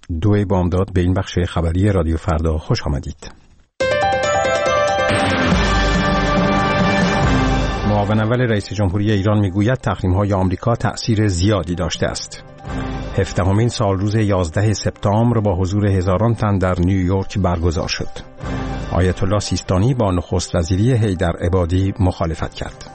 2 بامداد به این بخش خبری رادیو فردا خوش آمدید. معاون اول رئیس جمهوری ایران میگوید تحریم‌های آمریکا تأثیر زیادی داشته است. 17مین سال روز 11 سپتامبر با حضور هزاران تن در نیویورک برگزار شد. آیت الله سیستانی با نخست وزیری حیدر عبادی مخالفت کرد.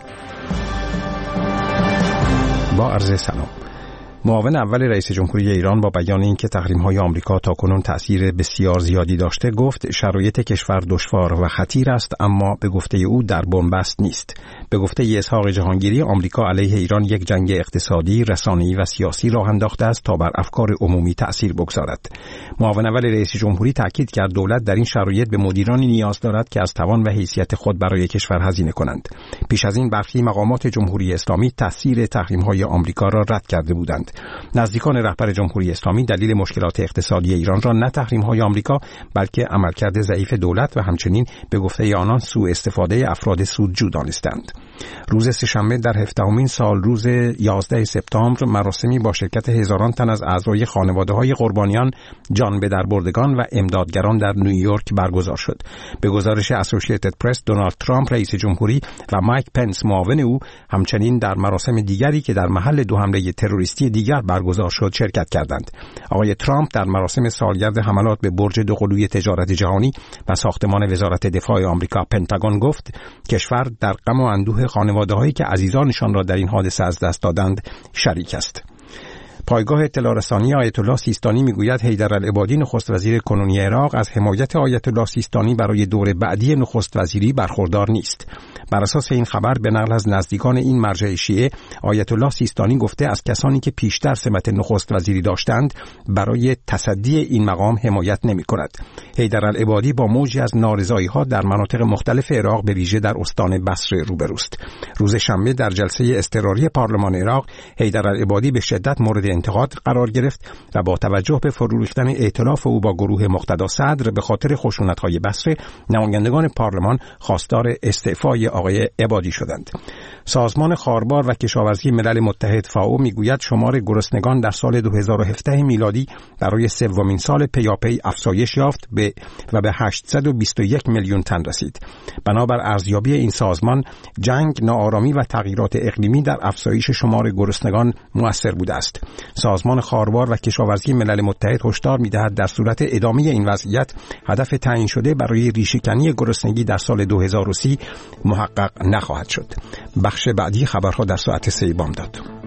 با عرض سلام. معاون اول رئیس جمهوری ایران با بیان اینکه تحریم‌های آمریکا تاکنون تأثیر بسیار زیادی داشته گفت شرایط کشور دشوار و خطیر است، اما به گفته او در بن‌بست نیست. به گفته اسحاق جهانگیری آمریکا علیه ایران یک جنگ اقتصادی، رسانه‌ای و سیاسی راه انداخته است تا بر افکار عمومی تأثیر بگذارد. معاون اول رئیس جمهوری تاکید کرد دولت در این شرایط به مدیرانی نیاز دارد که از توان و حیثیت خود برای کشور هزینه کنند. پیش از این برخی مقامات جمهوری اسلامی تأثیر تحریم‌های آمریکا را رد کرده بودند. نزدیکان رهبر جمهوری اسلامی دلیل مشکلات اقتصادی ایران را نه تحریم‌های آمریکا بلکه عملکرد ضعیف دولت و همچنین به گفته آنان سوء استفاده افراد سودجو دانستند. روز سه‌شنبه در 17مین سال روز 11 سپتامبر مراسمی با شرکت هزاران تن از اعضای خانواده‌های قربانیان، جان به در بردگان و امدادگران در نیویورک برگزار شد. به گزارش اسوسییتد پرس، دونالد ترامپ رئیس جمهوری و مایک پنس معاون او همچنین در مراسم دیگری که در محل 2 حمله تروریستی دیگر برگزار شد شرکت کردند. آقای ترامپ در مراسم سالگرد حملات به برج دوقلوی تجارت جهانی و ساختمان وزارت دفاع آمریکا پنتاگون گفت کشور در غم و اندوه خانواده‌هایی که عزیزانشان را در این حادثه از دست دادند شریک است. پایگاه اطلاع رسانی آیت الله سیستانی میگوید حیدرالعبادی نخست وزیر کنونی عراق از حمایت آیت الله سیستانی برای دور بعدی نخست وزیری برخوردار نیست. بر اساس این خبر به نقل از نزدیکان این مرجع شیعه، آیت الله سیستانی گفته از کسانی که پیشتر سمت نخست وزیری داشتند برای تصدی این مقام حمایت نمی‌کند. حیدرالعبادی با موجی از نارضایی‌ها در مناطق مختلف عراق به ویژه در استان بصره روبروست. روز شنبه در جلسه اضطراری پارلمان عراق، حیدرالعبادی به شدت مورد انتقاد قرار گرفت و با توجه به فرو ریختن ائتلاف او با گروه مقتدا صدر به خاطر خشونت‌های بصره، نمایندگان پارلمان خواستار استعفای آقای عبادی شدند. سازمان خاربار و کشاورزی ملل متحد فائو میگوید شمار گرسنگان در سال 2017 میلادی برای 3مین سال پیاپی افزایش یافت و به 821 میلیون تن رسید. بنابر ارزیابی این سازمان، جنگ، ناآرامی و تغییرات اقلیمی در افزایش شمار گرسنگان مؤثر بوده است. سازمان خاربار و کشاورزی ملل متحد هشدار می‌دهد در صورت ادامه این وضعیت هدف تعیین شده برای ریشه‌کنی گرسنگی در سال 2030 محقق نخواهد شد. بخش بعدی خبرها در ساعت 3 بامداد.